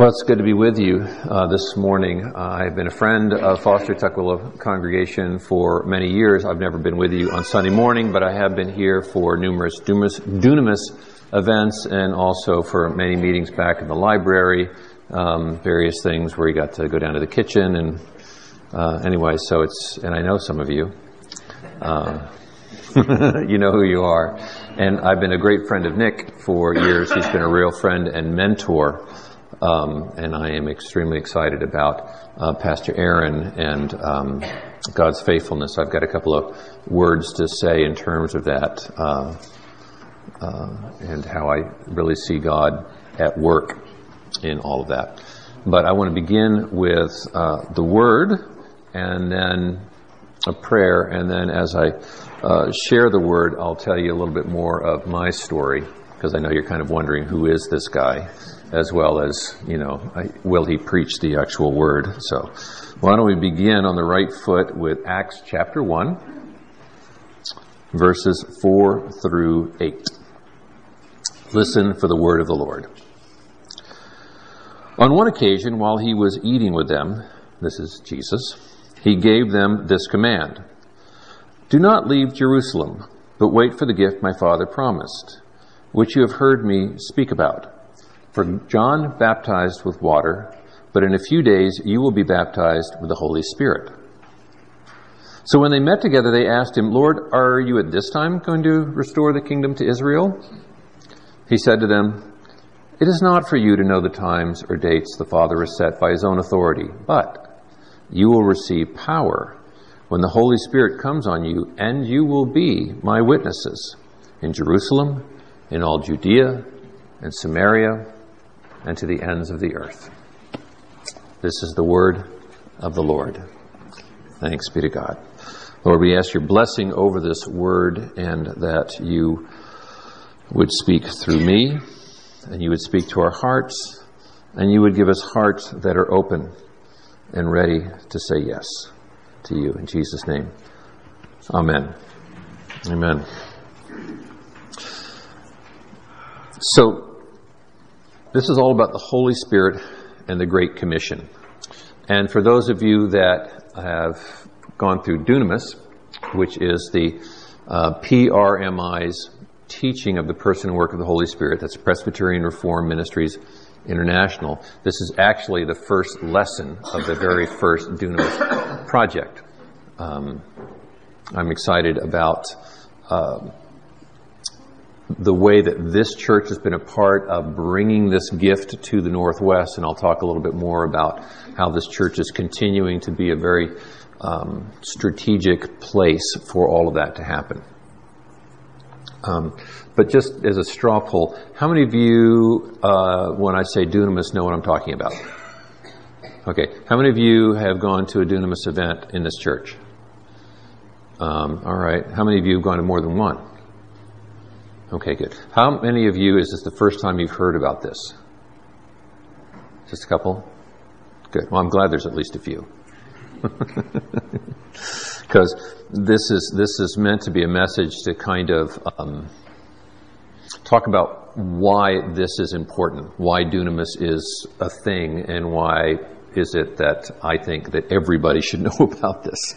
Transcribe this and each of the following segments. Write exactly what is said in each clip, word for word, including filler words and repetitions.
Well, it's good to be with you uh, this morning. Uh, I've been a friend of Foster Tukwila congregation for many years. I've never been with you on Sunday morning, but I have been here for numerous dunamis, dunamis events and also for many meetings back in the library, um, various things where you got to go down to the kitchen. And uh, anyway, so it's, and I know some of you. Uh, you know who you are. And I've been a great friend of Nick for years. He's been a real friend and mentor. Um, and I am extremely excited about uh, Pastor Aaron and um, God's faithfulness. I've got a couple of words to say in terms of that uh, uh, and how I really see God at work in all of that. But I want to begin with uh, the Word and then a prayer. And then as I uh, share the Word, I'll tell you a little bit more of my story, because I know you're kind of wondering, who is this guy? As well as, you know, will he preach the actual word? So why don't we begin on the right foot with Acts chapter one, verses four through eight. Listen for the word of the Lord. On one occasion, while he was eating with them, this is Jesus, he gave them this command: "Do not leave Jerusalem, but wait for the gift my Father promised, which you have heard me speak about. For John baptized with water, but in a few days you will be baptized with the Holy Spirit." So when they met together, they asked him, "Lord, are you at this time going to restore the kingdom to Israel?" He said to them, "It is not for you to know the times or dates the Father has set by his own authority, but you will receive power when the Holy Spirit comes on you, and you will be my witnesses in Jerusalem, in all Judea, and Samaria, and to the ends of the earth." This is the word of the Lord. Thanks be to God. Lord, we ask your blessing over this word, and that you would speak through me, and you would speak to our hearts, and you would give us hearts that are open and ready to say yes to you. In Jesus' name, amen. Amen. So, this is all about the Holy Spirit and the Great Commission. And for those of you that have gone through Dunamis, which is the uh, P R M I's teaching of the person and work of the Holy Spirit, that's Presbyterian Reformed Ministries International, this is actually the first lesson of the very first Dunamis project. Um, I'm excited about Uh, the way that this church has been a part of bringing this gift to the Northwest, and I'll talk a little bit more about how this church is continuing to be a very um, strategic place for all of that to happen. Um, but just as a straw poll, how many of you, uh, when I say Dunamis, know what I'm talking about? Okay, how many of you have gone to a Dunamis event in this church? Um, all right, how many of you have gone to more than one? Okay, good. How many of you, is this the first time you've heard about this? Just a couple? Good. Well, I'm glad there's at least a few. Because this is this is meant to be a message to kind of um, talk about why this is important, why Dunamis is a thing, and why is it that I think that everybody should know about this.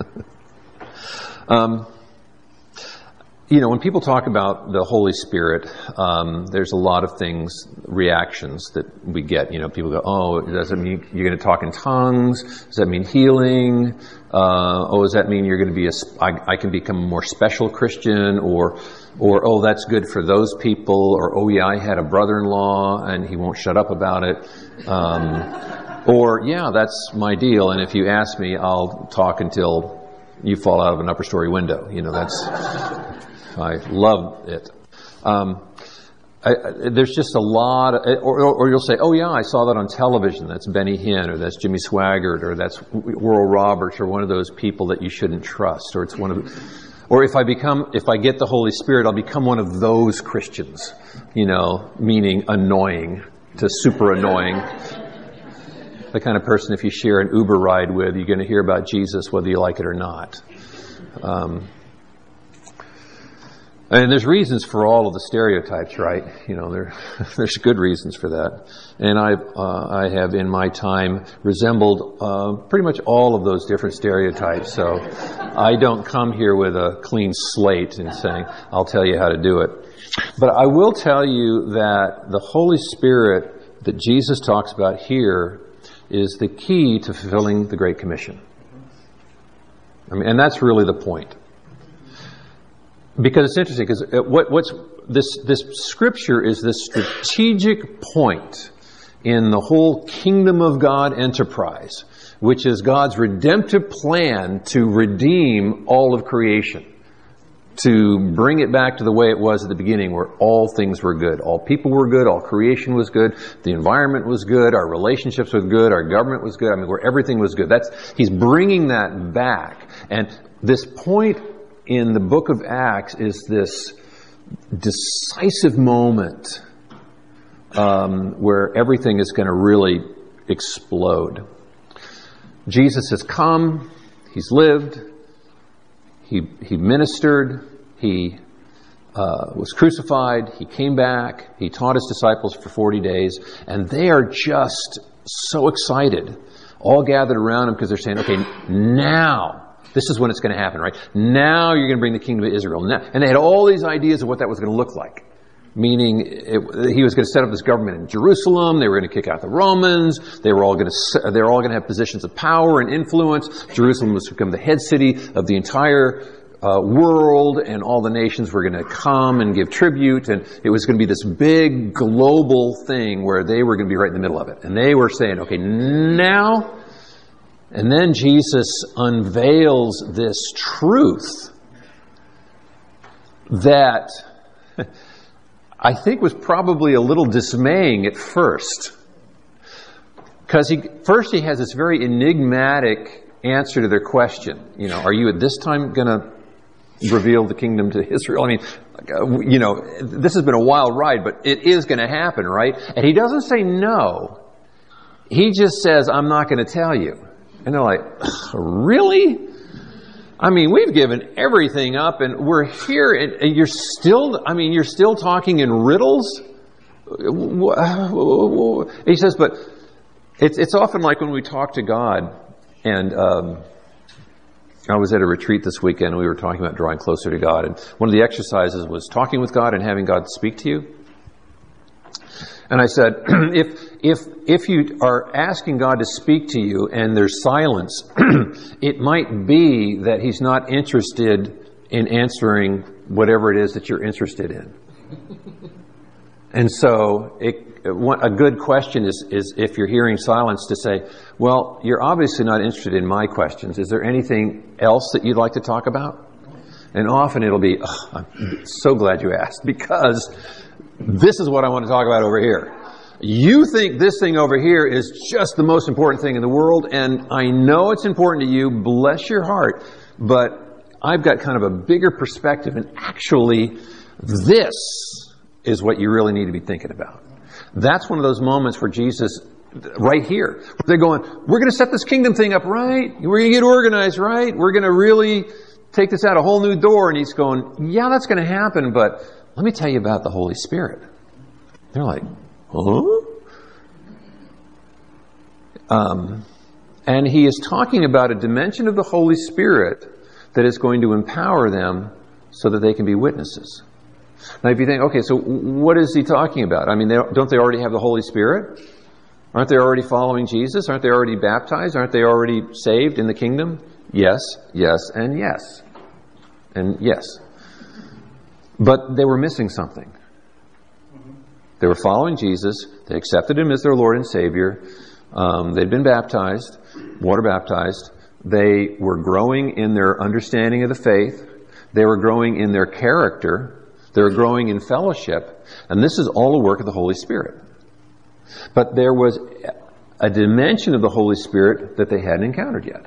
um You know, when people talk about the Holy Spirit, um, there's a lot of things, reactions that we get. You know, people go, "Oh, does that mean you're going to talk in tongues? Does that mean healing? Uh, oh, does that mean you're going to be a, I, I can become a more special Christian?" Or, or, "Oh, that's good for those people." Or, "Oh yeah, I had a brother-in-law and he won't shut up about it." Um, or, "Yeah, that's my deal. And if you ask me, I'll talk until you fall out of an upper story window." You know, that's, I love it. Um, I, I, there's just a lot of, or, or you'll say, "Oh yeah, I saw that on television. That's Benny Hinn, or that's Jimmy Swaggart, or that's Oral Roberts, or one of those people that you shouldn't trust." Or it's one of, or if I become, if I get the Holy Spirit, I'll become one of those Christians, you know, meaning annoying to super annoying. The kind of person, if you share an Uber ride with, you're going to hear about Jesus whether you like it or not. Um, And there's reasons for all of the stereotypes, right? You know, there, there's good reasons for that. And I, uh, I have in my time resembled uh, pretty much all of those different stereotypes. So I don't come here with a clean slate and saying, I'll tell you how to do it. But I will tell you that the Holy Spirit that Jesus talks about here is the key to fulfilling the Great Commission. I mean, and that's really the point. Because it's interesting, because what, what's this, this scripture is this strategic point in the whole kingdom of God enterprise, which is God's redemptive plan to redeem all of creation, to bring it back to the way it was at the beginning, where all things were good. All people were good, all creation was good, the environment was good, our relationships were good, our government was good, I mean, where everything was good. That's, he's bringing that back. And this point in the book of Acts is this decisive moment um, where everything is going to really explode. Jesus has come, he's lived, he he ministered, he uh, was crucified, he came back, he taught his disciples for forty days, and they are just so excited, all gathered around him because they're saying, okay, now this is when it's going to happen, right? Now you're going to bring the kingdom of Israel. Now, and they had all these ideas of what that was going to look like. Meaning, it, he was going to set up this government in Jerusalem. They were going to kick out the Romans. They were all going to, they were all going to have positions of power and influence. Jerusalem was to become the head city of the entire uh, world, and all the nations were going to come and give tribute. And it was going to be this big global thing where they were going to be right in the middle of it. And they were saying, okay, now. And then Jesus unveils this truth that I think was probably a little dismaying at first. Because he, first he has this very enigmatic answer to their question. You know, are you at this time going to reveal the kingdom to Israel? I mean, you know, this has been a wild ride, but it is going to happen, right? And he doesn't say no. He just says, I'm not going to tell you. And they're like, really? I mean, we've given everything up and we're here and you're still, I mean, you're still talking in riddles? He says, but it's, it's often like when we talk to God, and um, I was at a retreat this weekend and we were talking about drawing closer to God, and one of the exercises was talking with God and having God speak to you. And I said, if if if you are asking God to speak to you and there's silence, it might be that He's not interested in answering whatever it is that you're interested in. And so it, a good question is, is if you're hearing silence, to say, well, you're obviously not interested in my questions. Is there anything else that you'd like to talk about? And often it'll be, oh, I'm so glad you asked, because this is what I want to talk about over here. You think this thing over here is just the most important thing in the world, and I know it's important to you, bless your heart, but I've got kind of a bigger perspective, and actually this is what you really need to be thinking about. That's one of those moments where Jesus, right here, they're going, we're going to set this kingdom thing up right, we're going to get organized right, we're going to really take this out a whole new door, and he's going, yeah, that's going to happen, but let me tell you about the Holy Spirit. They're like, huh? Um, and he is talking about a dimension of the Holy Spirit that is going to empower them so that they can be witnesses. Now, if you think, okay, so what is he talking about? I mean, they, don't they already have the Holy Spirit? Aren't they already following Jesus? Aren't they already baptized? Aren't they already saved in the kingdom? Yes, yes, and yes. And yes. But they were missing something. They were following Jesus. They accepted Him as their Lord and Savior. Um, they'd been baptized, water baptized. They were growing in their understanding of the faith. They were growing in their character. They were growing in fellowship. And this is all a work of the Holy Spirit. But there was a dimension of the Holy Spirit that they hadn't encountered yet.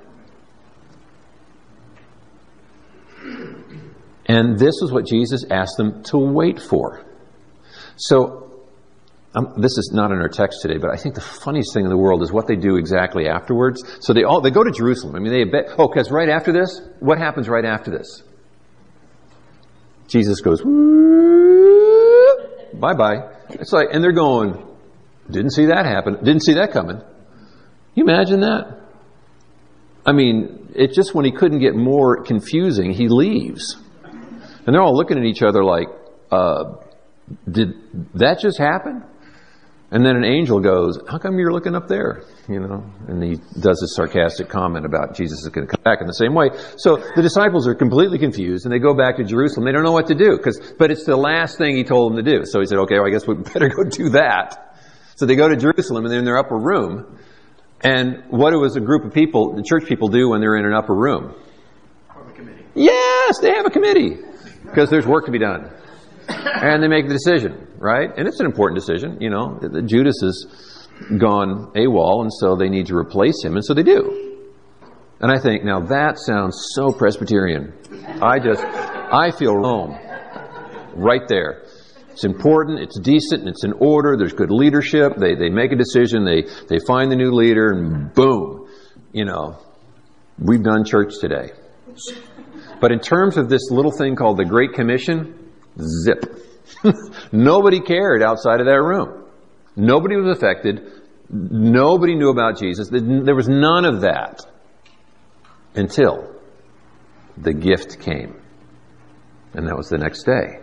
And this is what Jesus asked them to wait for. So, um, this is not in our text today, but I think the funniest thing in the world is what they do exactly afterwards. So they all they go to Jerusalem. I mean, they bet, oh, because right after this, what happens right after this? Jesus goes, bye-bye. It's like, and they're going, didn't see that happen. Didn't see that coming. Can you imagine that? I mean, it's just when he couldn't get more confusing, he leaves. And they're all looking at each other like, uh, did that just happen? And then an angel goes, how come you're looking up there? You know, and he does this sarcastic comment about Jesus is going to come back in the same way. So the disciples are completely confused, and they go back to Jerusalem. They don't know what to do, because, but it's the last thing he told them to do. So he said, okay, well, I guess we better go do that. So they go to Jerusalem, and they're in their upper room. And what does a group of people, the church people, do when they're in an upper room? Form a committee. Yes, they have a committee, because there's work to be done. And they make the decision, right? And it's an important decision, you know. Judas has gone AWOL, and so they need to replace him, and so they do. And I think, now that sounds so Presbyterian. I just, I feel Rome right there. It's important, it's decent, and it's in order. There's good leadership. They they make a decision. They they find the new leader, and boom, you know, we've done church today. But in terms of this little thing called the Great Commission, zip. Nobody cared outside of that room. Nobody was affected. Nobody knew about Jesus. There was none of that until the gift came. And that was the next day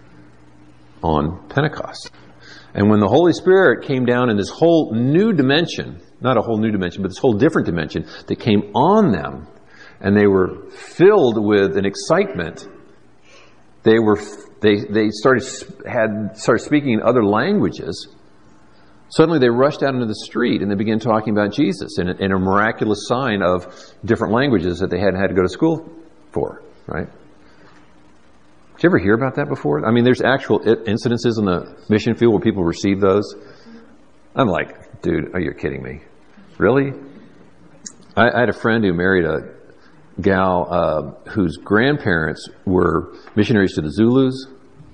on Pentecost. And when the Holy Spirit came down in this whole new dimension, not a whole new dimension, but this whole different dimension that came on them, and they were filled with an excitement, they were They they started had started speaking in other languages. Suddenly they rushed out into the street and they began talking about Jesus in a, in a miraculous sign of different languages that they hadn't had to go to school for, right? Did you ever hear about that before? I mean, there's actual incidences in the mission field where people receive those. I'm like, dude, are you kidding me? Really? I, I had a friend who married a gal uh, whose grandparents were missionaries to the Zulus.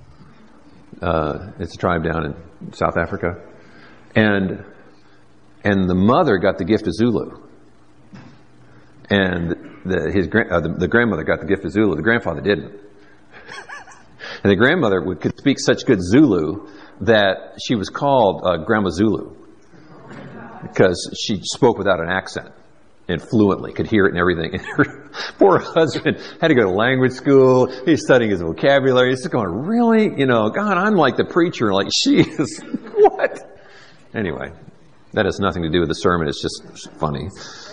Uh, it's a tribe down in South Africa. And and the mother got the gift of Zulu. And the, his uh, the, the grandmother got the gift of Zulu. The grandfather didn't. And the grandmother would, could speak such good Zulu that she was called uh, Grandma Zulu, because she spoke without an accent and fluently, could hear it and everything. And her poor husband had to go to language school. He's studying his vocabulary. He's just going, really? You know, God, I'm like the preacher. Like, she is, what? Anyway, that has nothing to do with the sermon. It's just funny.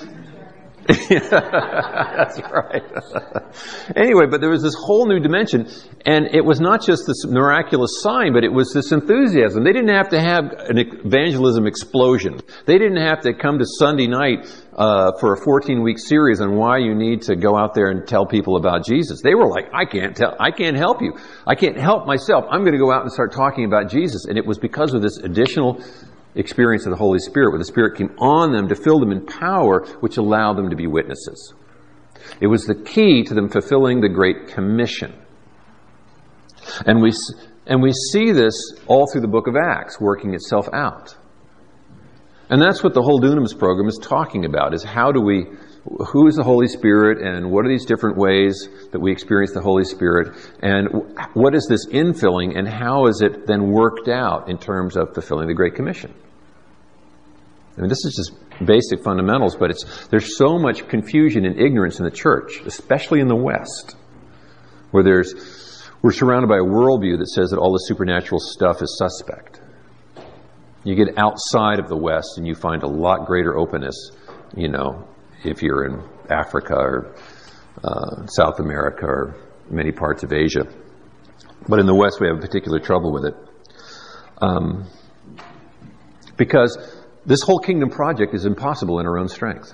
That's right. Anyway, but there was this whole new dimension, and it was not just this miraculous sign, but it was this enthusiasm. They didn't have to have an evangelism explosion. They didn't have to come to Sunday night uh, for a fourteen-week series on why you need to go out there and tell people about Jesus. They were like, I can't tell, I can't help you. I can't help myself. I'm going to go out and start talking about Jesus. And it was because of this additional experience of the Holy Spirit, where the Spirit came on them to fill them in power, which allowed them to be witnesses. It was the key to them fulfilling the Great Commission. And we and we see this all through the book of Acts, working itself out. And that's what the whole Dunamis program is talking about, is how do we, who is the Holy Spirit, and what are these different ways that we experience the Holy Spirit, and what is this infilling, and how is it then worked out in terms of fulfilling the Great Commission? I mean, this is just basic fundamentals, but it's there's so much confusion and ignorance in the church, especially in the West, where there's we're surrounded by a worldview that says that all the supernatural stuff is suspect. You get outside of the West and you find a lot greater openness, you know, if you're in Africa or uh, South America or many parts of Asia. But in the West, we have particular trouble with it. Um, because this whole kingdom project is impossible in our own strength.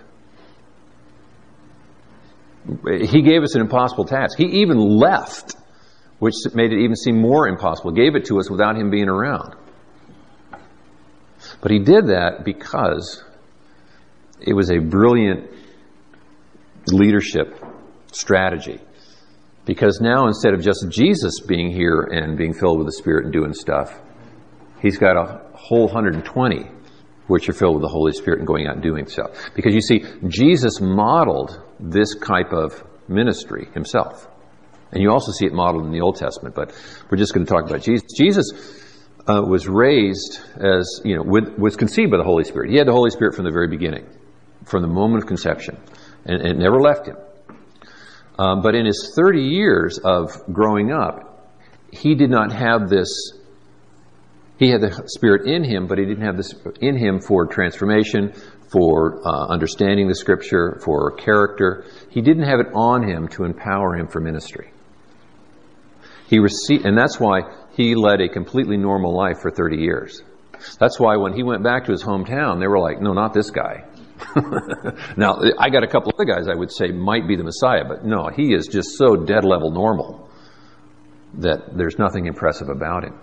He gave us an impossible task. He even left, which made it even seem more impossible. Gave it to us without him being around. But he did that because it was a brilliant leadership strategy. Because now, instead of just Jesus being here and being filled with the Spirit and doing stuff, he's got a whole one hundred twenty which are filled with the Holy Spirit and going out and doing stuff. Because you see, Jesus modeled this type of ministry himself. And you also see it modeled in the Old Testament, but we're just going to talk about Jesus. Jesus uh, was raised as, you know, with, was conceived by the Holy Spirit. He had the Holy Spirit from the very beginning, from the moment of conception, and, and it never left him. Um, but in his thirty years of growing up, he did not have this. He had the Spirit in him, but he didn't have this in him for transformation, for uh, understanding the Scripture, for character. He didn't have it on him to empower him for ministry. He received, and that's why he led a completely normal life for thirty years. That's why when he went back to his hometown, they were like, no, not this guy. Now, I got a couple other guys I would say might be the Messiah, but no, he is just so dead level normal that there's nothing impressive about him.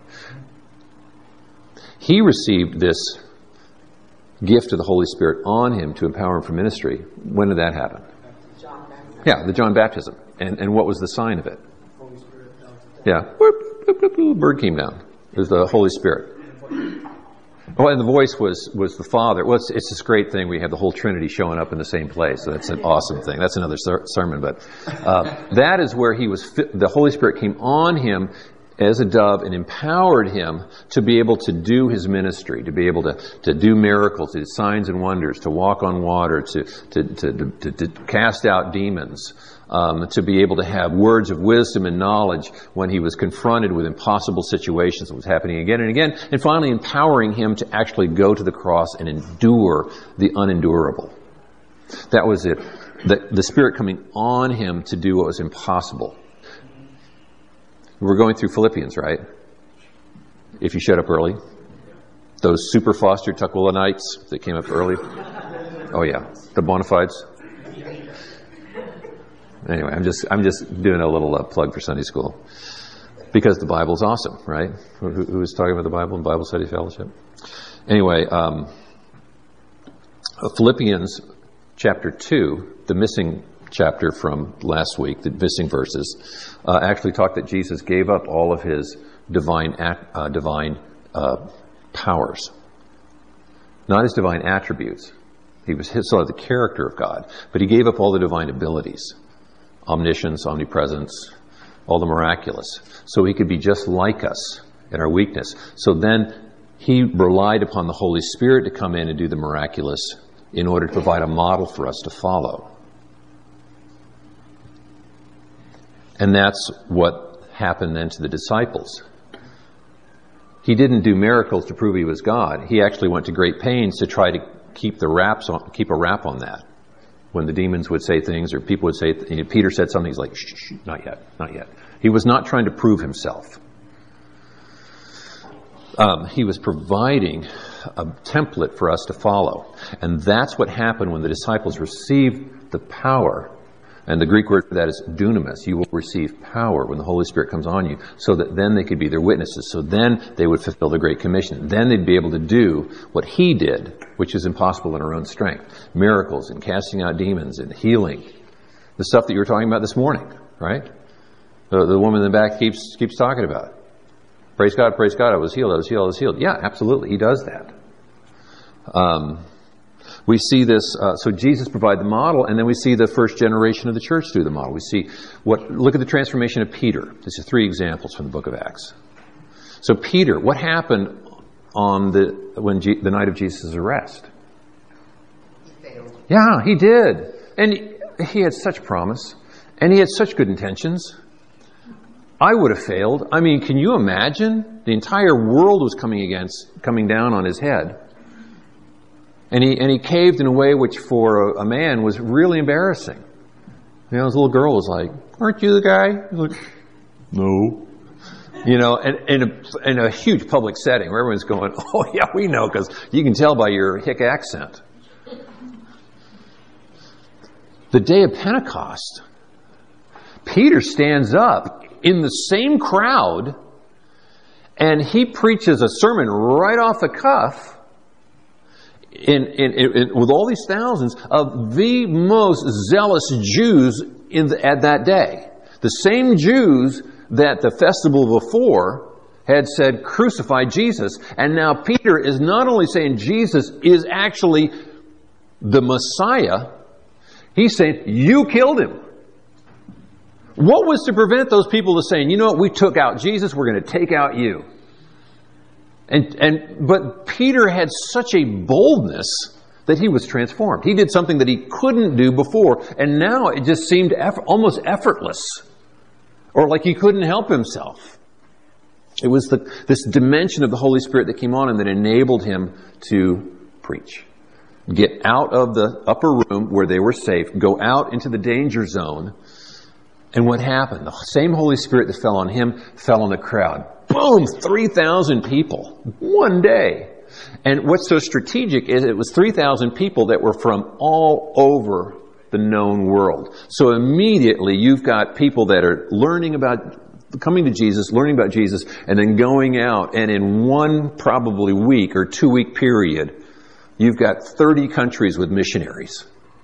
He received this gift of the Holy Spirit on him to empower him for ministry. When did that happen? John baptism. Yeah, the John baptism. And and what was the sign of it? Holy Spirit fell to Yeah. Boop, boop, boop, boop, bird came down. It was the Holy Spirit. Oh, and the voice was was the Father. Well, it's, it's this great thing. We have the whole Trinity showing up in the same place. So that's an awesome thing. That's another ser- sermon. But uh, that is where he was. Fi- the Holy Spirit came on him as a dove and empowered him to be able to do his ministry, to be able to, to do miracles, to do signs and wonders, to walk on water, to to to, to, to cast out demons. Um, to be able to have words of wisdom and knowledge when he was confronted with impossible situations that was happening again and again, and finally empowering him to actually go to the cross and endure the unendurable. That was it. The, the Spirit coming on him to do what was impossible. We're going through Philippians, right? If you showed up early. Those super Foster Tukwilanites that came up early. Oh yeah, the bona fides. Anyway, I'm just I'm just doing a little uh, plug for Sunday school because the Bible's awesome, right? Who, who was talking about the Bible and Bible Study Fellowship? Anyway, um, Philippians chapter two, the missing chapter from last week, the missing verses, uh, actually talked that Jesus gave up all of his divine uh, divine uh, powers, not his divine attributes. He was his, sort of the character of God, but he gave up all the divine abilities. Omniscience, omnipresence, all the miraculous. So he could be just like us in our weakness. So then he relied upon the Holy Spirit to come in and do the miraculous in order to provide a model for us to follow. And that's what happened then to the disciples. He didn't do miracles to prove he was God. He actually went to great pains to try to keep the wraps on, keep a wrap on that. When the demons would say things or people would say, you know, Peter said something, he's like, shh, shh, not yet, not yet. He was not trying to prove himself. Um, he was providing a template for us to follow. And that's what happened when the disciples received the power. And the Greek word for that is dunamis. You will receive power when the Holy Spirit comes on you, so that then they could be their witnesses. So then they would fulfill the Great Commission. Then they'd be able to do what he did, which is impossible in our own strength. Miracles and casting out demons and healing. The stuff that you were talking about this morning, right? The, the woman in the back keeps keeps talking about. Praise God, praise God, I was healed, I was healed, I was healed. Yeah, absolutely, he does that. Um... We see this, uh, so Jesus provided the model, and then we see the first generation of the church through the model. We see what, look at the transformation of Peter. These are three examples from the book of Acts. So Peter, what happened on the, when G, the night of Jesus' arrest? He failed. Yeah, he did. And he, he had such promise, and he had such good intentions. I would have failed. I mean, can you imagine? The entire world was coming against, coming down on his head. And he and he caved in a way which for a, a man was really embarrassing. You know, his little girl was like, "Aren't you the guy?" He's like, "No." You know, and in a, in a huge public setting where everyone's going, "Oh yeah, we know," because you can tell by your hick accent. The day of Pentecost, Peter stands up in the same crowd and he preaches a sermon right off the cuff. In, in, in, with all these thousands of the most zealous Jews in the, at that day. The same Jews that the festival before had said, crucify Jesus. And now Peter is not only saying Jesus is actually the Messiah, he's saying, you killed him. What was to prevent those people to saying, you know what, we took out Jesus, we're going to take out you? And, and, but Peter had such a boldness that he was transformed. He did something that he couldn't do before, and now it just seemed eff- almost effortless, or like he couldn't help himself. It was the, this dimension of the Holy Spirit that came on him that enabled him to preach. Get out of the upper room where they were safe, go out into the danger zone. And what happened? The same Holy Spirit that fell on him fell on the crowd. Boom! three thousand people. One day. And what's so strategic is it was three thousand people that were from all over the known world. So immediately you've got people that are learning about, coming to Jesus, learning about Jesus, and then going out, and in one probably week or two week period, you've got thirty countries with missionaries.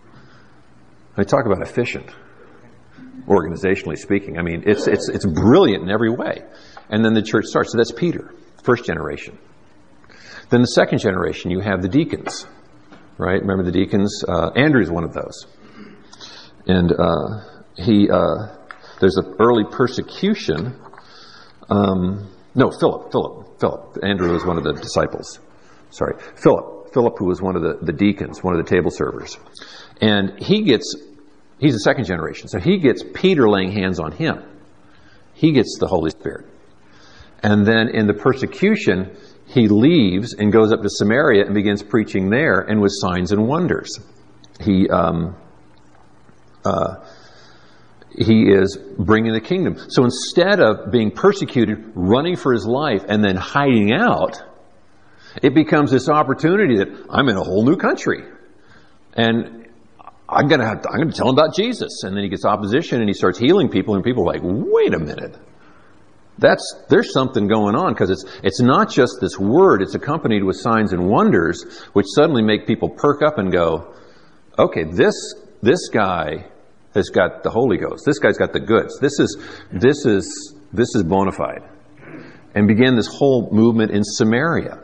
I talk about efficient, organizationally speaking. I mean, it's it's it's brilliant in every way. And then the church starts. So that's Peter, first generation. Then the second generation, you have the deacons, right? Remember the deacons? Uh, Andrew's one of those. And uh, he, uh, there's an early persecution. Um, no, Philip, Philip, Philip. Andrew was one of the disciples. Sorry, Philip. Philip, who was one of the, the deacons, one of the table servers. And he gets, he's the second generation. So he gets Peter laying hands on him. He gets the Holy Spirit. And then in the persecution, he leaves and goes up to Samaria and begins preaching there, and with signs and wonders. He um, uh, he is bringing the kingdom. So instead of being persecuted, running for his life, and then hiding out, it becomes this opportunity that I'm in a whole new country, and I'm gonna have to, I'm gonna tell him about Jesus. And then he gets opposition, and he starts healing people, and people are like, wait a minute. That's, there's something going on, because it's, it's not just this word, it's accompanied with signs and wonders, which suddenly make people perk up and go, okay, this, this guy has got the Holy Ghost. This guy's got the goods. This is, this is, this is bona fide. And began this whole movement in Samaria.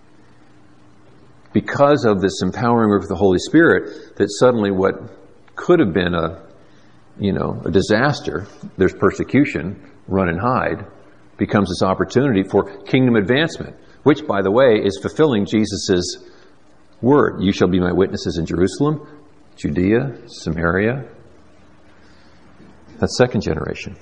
Because of this empowering work of the Holy Spirit, that suddenly what could have been a, you know, a disaster, there's persecution, run and hide, becomes this opportunity for kingdom advancement, which, by the way, is fulfilling Jesus' word. You shall be my witnesses in Jerusalem, Judea, Samaria. That's second generation.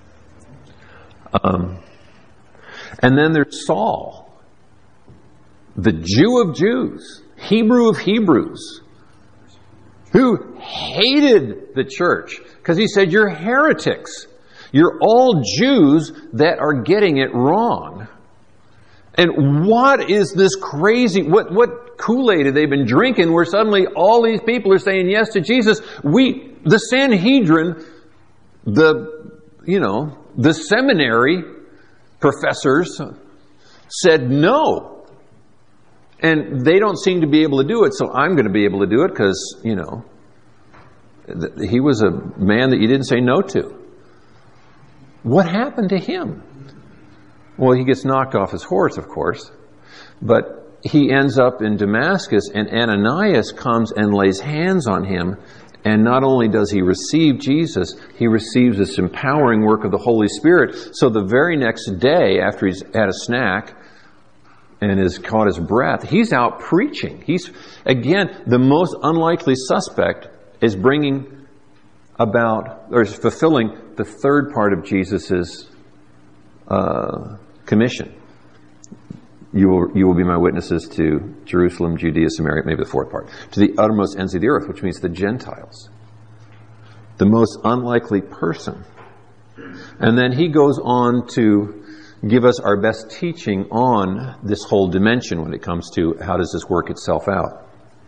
Um, and then there's Saul, the Jew of Jews, Hebrew of Hebrews, who hated the church because he said, you're heretics. You're all Jews that are getting it wrong. And what is this crazy, what, what Kool-Aid have they been drinking where suddenly all these people are saying yes to Jesus? We, the Sanhedrin, the, you know, the seminary professors said no. And they don't seem to be able to do it, so I'm going to be able to do it because, you know, he was a man that you didn't say no to. What happened to him? Well, he gets knocked off his horse, of course, but he ends up in Damascus, and Ananias comes and lays hands on him, and not only does he receive Jesus, he receives this empowering work of the Holy Spirit. So the very next day, after he's had a snack and has caught his breath, he's out preaching. He's, again, the most unlikely suspect is bringing about, or is fulfilling the third part of Jesus' uh, commission. You will, you will be my witnesses to Jerusalem, Judea, Samaria, maybe the fourth part, to the uttermost ends of the earth, which means the Gentiles. The most unlikely person. And then he goes on to give us our best teaching on this whole dimension when it comes to how does this work itself out.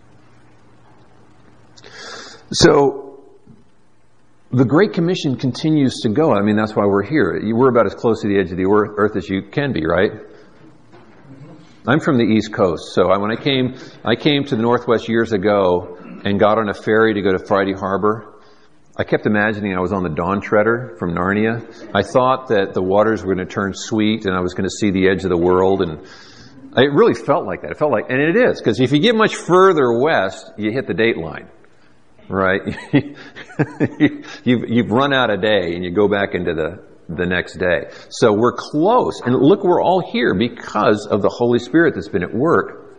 So, the Great Commission continues to go. I mean, that's why we're here. We're about as close to the edge of the earth as you can be, right? I'm from the East Coast, so I, when I came, I came to the Northwest years ago and got on a ferry to go to Friday Harbor. I kept imagining I was on the Dawn Treader from Narnia. I thought that the waters were going to turn sweet and I was going to see the edge of the world, and it really felt like that. It felt like, and it is, because if you get much further west, you hit the date line. right? you've, you've run out a day and you go back into the, the next day. So we're close. And look, we're all here because of the Holy Spirit that's been at work,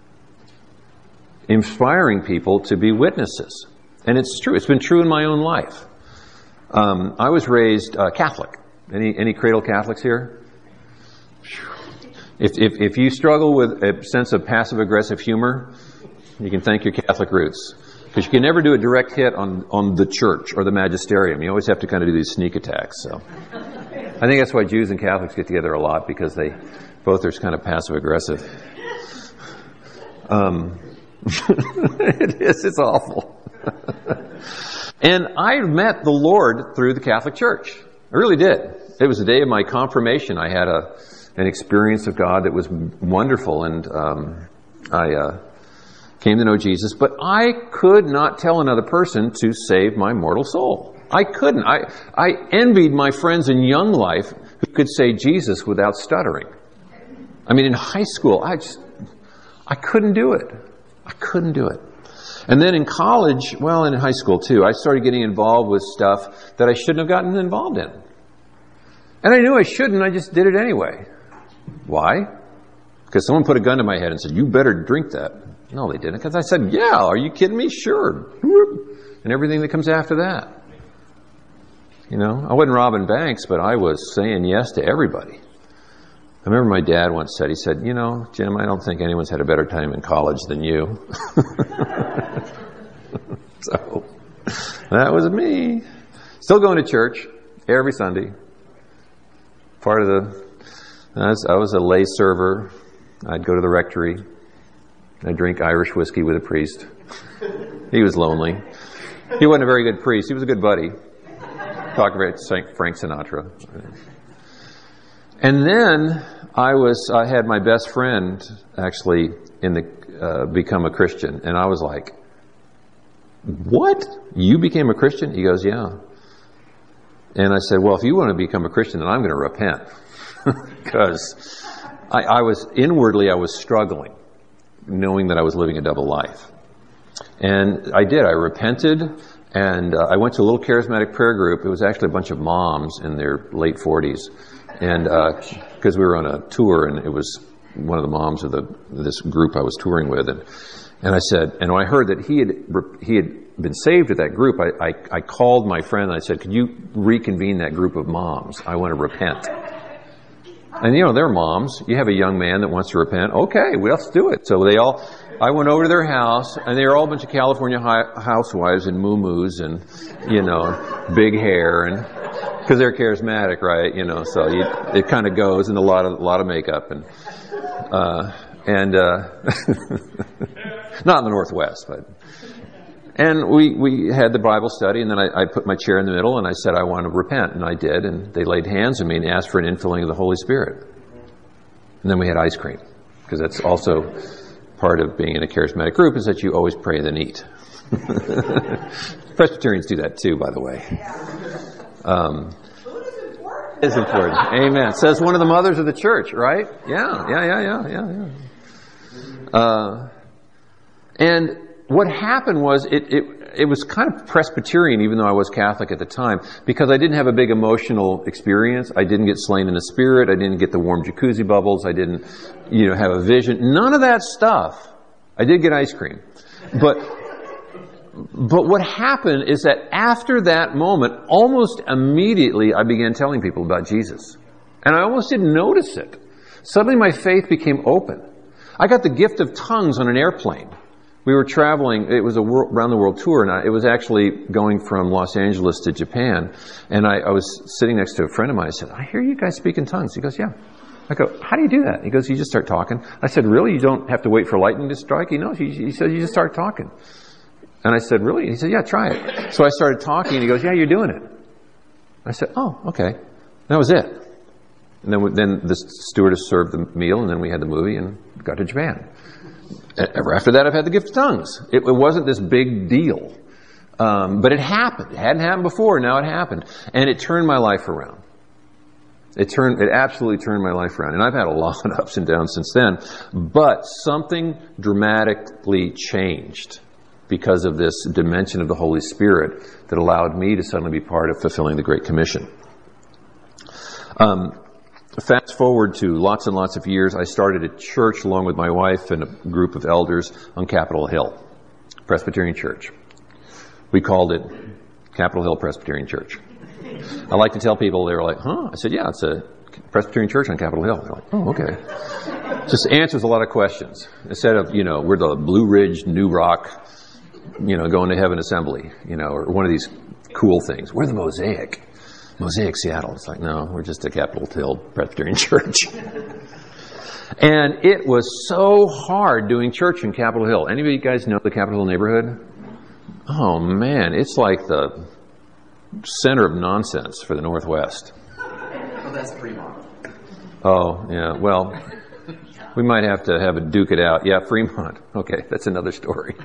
inspiring people to be witnesses. And it's true. It's been true in my own life. Um, I was raised uh, Catholic. Any any cradle Catholics here? If, if if you struggle with a sense of passive-aggressive humor, you can thank your Catholic roots. Because you can never do a direct hit on, on the church or the magisterium. You always have to kind of do these sneak attacks. So I think that's why Jews and Catholics get together a lot, because they both are kind of passive-aggressive. Um, it is. It's awful. And I met the Lord through the Catholic Church. I really did. It was the day of my confirmation. I had a an experience of God that was wonderful, and um, I uh, came to know Jesus. But I could not tell another person to save my mortal soul. I couldn't. I I envied my friends in young life who could say Jesus without stuttering. I mean, in high school, I just I couldn't do it. I couldn't do it. And then in college, well, and in high school too, I started getting involved with stuff that I shouldn't have gotten involved in. And I knew I shouldn't, I just did it anyway. Why? Because someone put a gun to my head and said, you better drink that. No, they didn't. Because I said, yeah, are you kidding me? Sure. And everything that comes after that. You know, I wasn't robbing banks, but I was saying yes to everybody. I remember my dad once said, he said, you know, Jim, I don't think anyone's had a better time in college than you. So, that was me. Still going to church every Sunday. Part of the, I was, I was a lay server. I'd go to the rectory. I'd drink Irish whiskey with a priest. He was lonely. He wasn't a very good priest. He was a good buddy. Talking about Frank Sinatra. And then I was, I had my best friend actually in the, uh, become a Christian. And I was like, what? You became a Christian? He goes, yeah. And I said, well, if you want to become a Christian, then I'm going to repent. Because I, I was, inwardly, I was struggling, knowing that I was living a double life. And I did. I repented, and uh, I went to a little charismatic prayer group. It was actually a bunch of moms in their late forties. And because uh, we were on a tour, and it was one of the moms of the this group I was touring with. And, and I said, and when I heard that he had he had been saved at that group, I, I, I called my friend and I said, could you reconvene that group of moms? I want to repent. And you know, they're moms. You have a young man that wants to repent. Okay, well, let's do it. So they all, I went over to their house, and they were all a bunch of California hi- housewives in muumuus and, you know, big hair, and because they're charismatic, right? You know, so you, it kind of goes, and a lot of a lot of makeup, and uh, and uh, not in the Northwest, but. And we, we had the Bible study, and then I, I put my chair in the middle, and I said, I want to repent, and I did, and they laid hands on me and asked for an infilling of the Holy Spirit. And then we had ice cream, because that's also part of being in a charismatic group, is that you always pray then eat. Presbyterians do that too, by the way. Um, it's important. Amen. Says one of the mothers of the church, right? Yeah, yeah, yeah, yeah, yeah, yeah. Uh, and what happened was it, it it was kind of Presbyterian, even though I was Catholic at the time, because I didn't have a big emotional experience. I didn't get slain in the spirit. I didn't get the warm jacuzzi bubbles. I didn't, you know, have a vision. None of that stuff. I did get ice cream, but but what happened is that after that moment, almost immediately, I began telling people about Jesus, and I almost didn't notice it. Suddenly, my faith became open. I got the gift of tongues on an airplane. We were traveling, it was a world, round the world tour, and I, it was actually going from Los Angeles to Japan. And I, I was sitting next to a friend of mine. I said, I hear you guys speak in tongues. He goes, yeah. I go, how do you do that? He goes, you just start talking. I said, really? You don't have to wait for lightning to strike? He knows. He, he said, you just start talking. And I said, really? He said, yeah, try it. So I started talking, and he goes, yeah, you're doing it. I said, oh, okay. That was it. And then, then the stewardess served the meal, and then we had the movie and got to Japan. Ever after that, I've had the gift of tongues. It, it wasn't this big deal. Um, but it happened. It hadn't happened before. Now it happened. And it turned my life around. It turned, it absolutely turned my life around. And I've had a lot of ups and downs since then. But something dramatically changed because of this dimension of the Holy Spirit that allowed me to suddenly be part of fulfilling the Great Commission. Um, fast forward to lots and lots of years, I started a church along with my wife and a group of elders on Capitol Hill, Presbyterian Church. We called it Capitol Hill Presbyterian Church. I like to tell people, they were like, huh? I said, yeah, it's a Presbyterian Church on Capitol Hill. They're like, oh, okay. Just answers a lot of questions. Instead of, you know, we're the Blue Ridge, New Rock, you know, going to heaven assembly, you know, or one of these cool things. We're the Mosaic. Mosaic Seattle. It's like, no, we're just a Capitol Hill Presbyterian Church. And it was so hard doing church in Capitol Hill. Anybody guys know the Capitol Hill neighborhood? Oh, man, it's like the center of nonsense for the Northwest. Well, that's Fremont. Oh, yeah, well, we might have to have a duke it out. Yeah, Fremont. Okay, that's another story.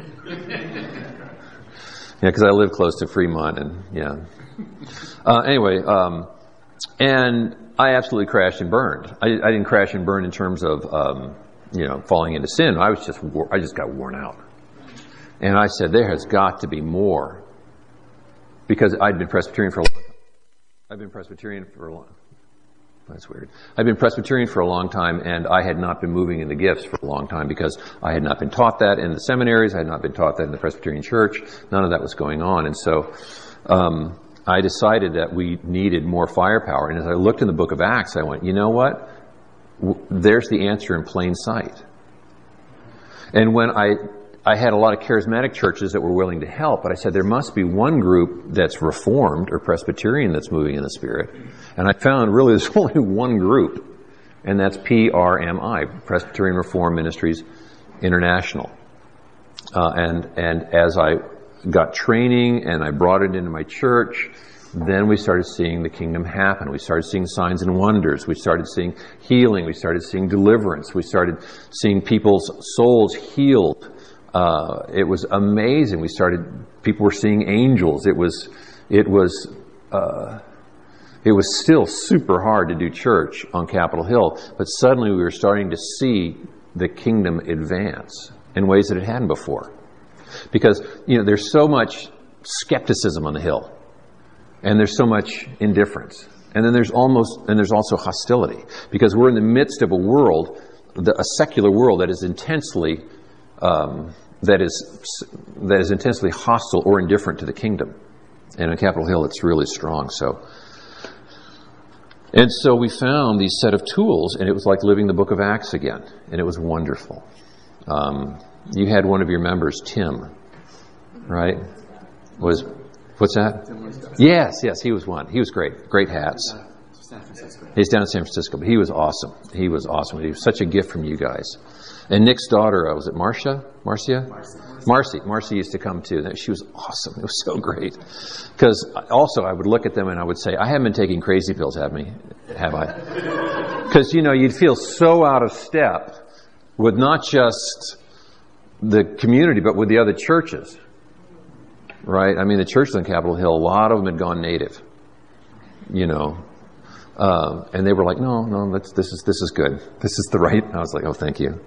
Yeah, because I live close to Fremont, and yeah. Uh, anyway, um, and I absolutely crashed and burned. I, I didn't crash and burn in terms of, um, you know, falling into sin. I was just, wor- I just got worn out. And I said, there has got to be more. Because I'd been Presbyterian for a long time. I've been Presbyterian for a long That's weird. I've been Presbyterian for a long time, and I had not been moving in the gifts for a long time because I had not been taught that in the seminaries. I had not been taught that in the Presbyterian Church. None of that was going on. And so um, I decided that we needed more firepower. And as I looked in the book of Acts, I went, you know what? W- there's the answer in plain sight. And when I... I had a lot of charismatic churches that were willing to help, but I said there must be one group that's Reformed or Presbyterian that's moving in the Spirit. And I found really there's only one group, and that's P R M I, Presbyterian Reformed Ministries International. Uh, and, and as I got training and I brought it into my church, then we started seeing the kingdom happen. We started seeing signs and wonders. We started seeing healing. We started seeing deliverance. We started seeing people's souls healed. Uh, it was amazing. We started, people were seeing angels. It was, it was, uh, it was still super hard to do church on Capitol Hill, but suddenly we were starting to see the kingdom advance in ways that it hadn't before. Because, you know, there's so much skepticism on the Hill, and there's so much indifference. And then there's almost, and there's also hostility, because we're in the midst of a world, the, a secular world that is intensely Um, that is that is intensely hostile or indifferent to the kingdom. And on Capitol Hill, it's really strong. So, and so we found these set of tools, and it was like living the book of Acts again, and it was wonderful. Um, you had one of your members, Tim, right? Was what's that? Yes, yes, he was one. He was great. Great hats. San Francisco. He's down in San Francisco, but he was awesome. He was awesome. He was such a gift from you guys. And Nick's daughter, uh, was it Marcia? Marcia? Marcy. Marcy. Marcy used to come too. She was awesome. It was so great. Because also I would look at them and I would say, I haven't been taking crazy pills, have me? Have I? Because, you know, you'd feel so out of step with not just the community, but with the other churches. Right? I mean, the churches on Capitol Hill, a lot of them had gone native. You know. Uh, and they were like, no, no, that's, this is this is good. This is the right. I was like, oh, thank you.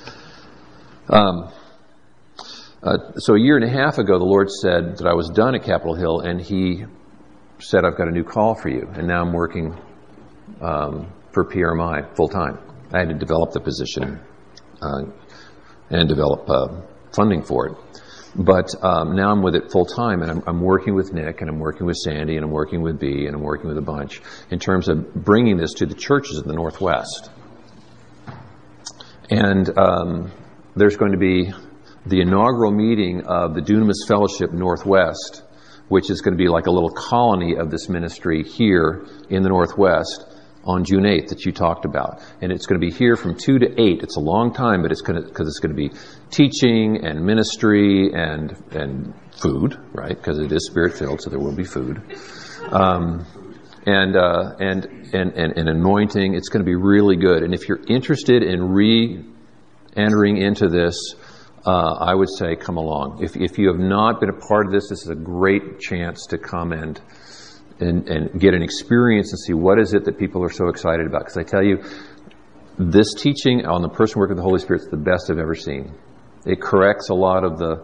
Um, uh, so a year and a half ago, the Lord said that I was done at Capitol Hill, and He said, I've got a new call for you. And now I'm working um, for P R M I full time. I had to develop the position uh, and develop uh, funding for it. But um, now I'm with it full time, and I'm, I'm working with Nick, and I'm working with Sandy, and I'm working with Bee, and I'm working with a bunch in terms of bringing this to the churches in the Northwest. And um, there's going to be the inaugural meeting of the Dunamis Fellowship Northwest, which is going to be like a little colony of this ministry here in the Northwest on June eighth that you talked about. And it's going to be here from two to eight. It's a long time, but it's going to, because it's going to be teaching and ministry and, and food, right? Because it is spirit-filled, so there will be food. Um, and, uh, and, and, and, and anointing. It's going to be really good. And if you're interested in re-entering into this, uh, I would say come along. If, if you have not been a part of this, this is a great chance to come and And, and get an experience and see what is it that people are so excited about. Because I tell you, this teaching on the person work of the Holy Spirit is the best I've ever seen. It corrects a lot of the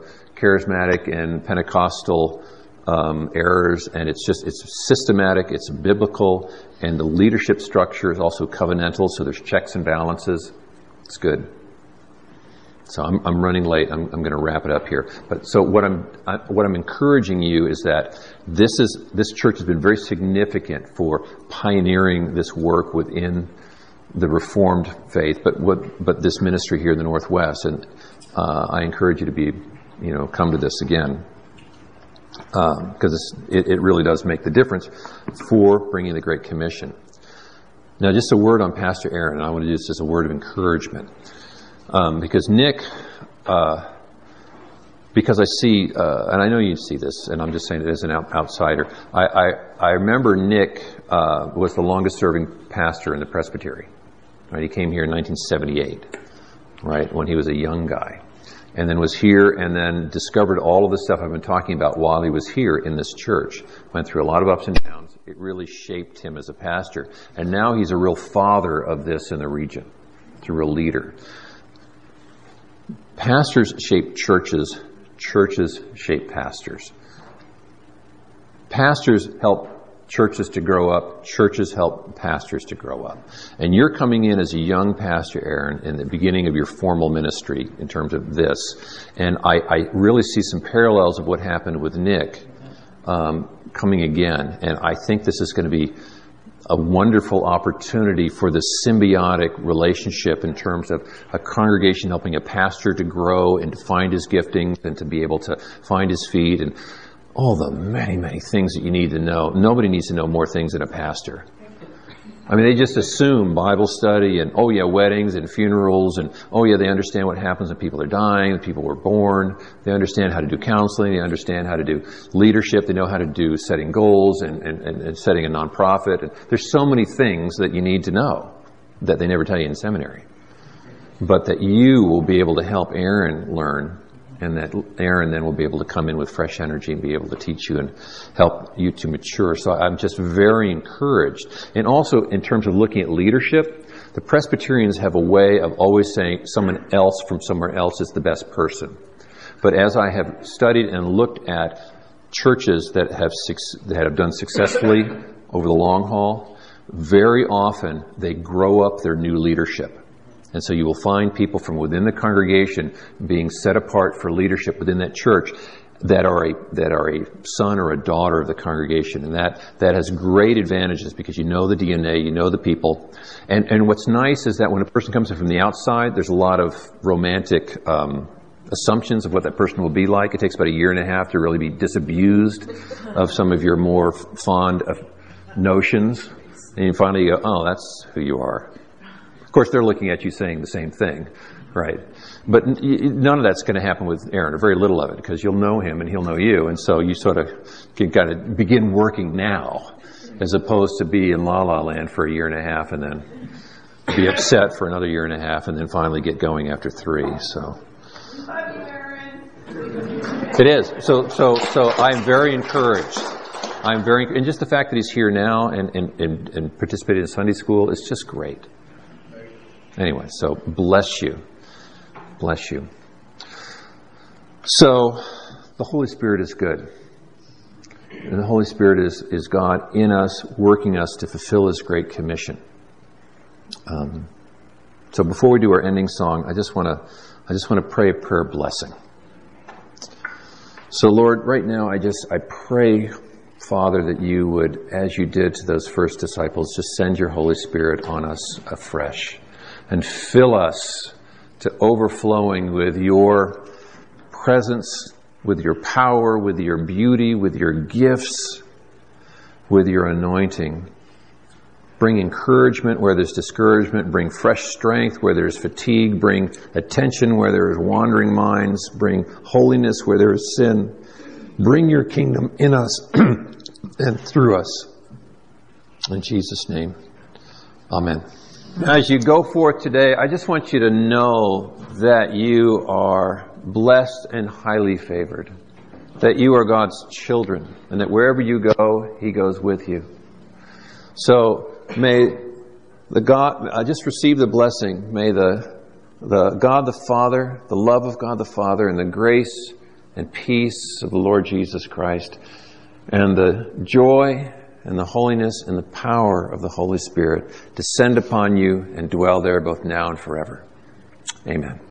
charismatic and Pentecostal um, errors, and it's just, it's systematic, it's biblical, and the leadership structure is also covenantal, so there's checks and balances. It's good. So I'm, I'm running late. I'm, I'm going to wrap it up here. But so what I'm I, what I'm encouraging you is that this is this church has been very significant for pioneering this work within the Reformed faith, but what but this ministry here in the Northwest. And uh, I encourage you to be, you know, come to this again because um, it, it really does make the difference for bringing the Great Commission. Now, just a word on Pastor Aaron. I want to do this as a word of encouragement. Um, because Nick, uh, because I see, uh, and I know you see this, and I'm just saying it as an out, outsider. I, I, I remember Nick uh, was the longest-serving pastor in the Presbytery. Right, he came here in nineteen seventy-eight, right, when he was a young guy, and then was here, and then discovered all of the stuff I've been talking about while he was here in this church. Went through a lot of ups and downs. It really shaped him as a pastor, and now he's a real father of this in the region. He's a real leader. Pastors shape churches. Churches shape pastors. Pastors help churches to grow up. Churches help pastors to grow up. And you're coming in as a young pastor, Aaron, in the beginning of your formal ministry in terms of this. And I, I really see some parallels of what happened with Nick um, coming again. And I think this is going to be a wonderful opportunity for this symbiotic relationship in terms of a congregation helping a pastor to grow and to find his giftings and to be able to find his feet and all the many, many things that you need to know. Nobody needs to know more things than a pastor. I mean, they just assume Bible study and, oh yeah, weddings and funerals and, oh yeah, they understand what happens when people are dying, when people were born. They understand how to do counseling. They understand how to do leadership. They know how to do setting goals and, and, and setting a nonprofit. And there's so many things that you need to know that they never tell you in seminary. But that you will be able to help Aaron learn, and that Aaron then will be able to come in with fresh energy and be able to teach you and help you to mature. So I'm just very encouraged. And also in terms of looking at leadership, the Presbyterians have a way of always saying someone else from somewhere else is the best person. But as I have studied and looked at churches that have that have done successfully over the long haul, very often they grow up their new leadership. And so you will find people from within the congregation being set apart for leadership within that church that are a that are a son or a daughter of the congregation. And that, that has great advantages because you know the D N A, you know the people. And and what's nice is that when a person comes in from the outside, there's a lot of romantic um, assumptions of what that person will be like. It takes about a year and a half to really be disabused of some of your more fond of notions. And you finally go, oh, that's who you are. Of course, they're looking at you saying the same thing, right? But none of that's going to happen with Aaron, or very little of it, because you'll know him and he'll know you. And so you sort of can kind of begin working now, as opposed to be in La La Land for a year and a half and then be upset for another year and a half and then finally get going after three. So it is. So, so, so I'm very encouraged. I'm very, and just the fact that he's here now and, and, and, and participated in Sunday school is just great. Anyway, so bless you. Bless you. So, the Holy Spirit is good. And the Holy Spirit is, is God in us, working us to fulfill His Great Commission. Um, so before we do our ending song, I just want to I just want to pray a prayer blessing. So Lord, right now I just I pray, Father, that you would, as you did to those first disciples, just send your Holy Spirit on us afresh. And fill us to overflowing with your presence, with your power, with your beauty, with your gifts, with your anointing. Bring encouragement where there's discouragement. Bring fresh strength where there's fatigue. Bring attention where there is wandering minds. Bring holiness where there is sin. Bring your kingdom in us and through us. In Jesus' name, amen. As you go forth today, I just want you to know that you are blessed and highly favored, that you are God's children, and that wherever you go, He goes with you. So may the God, I just receive the blessing. May the the God the Father, the love of God the Father, and the grace and peace of the Lord Jesus Christ and the joy and the holiness and the power of the Holy Spirit descend upon you and dwell there both now and forever. Amen.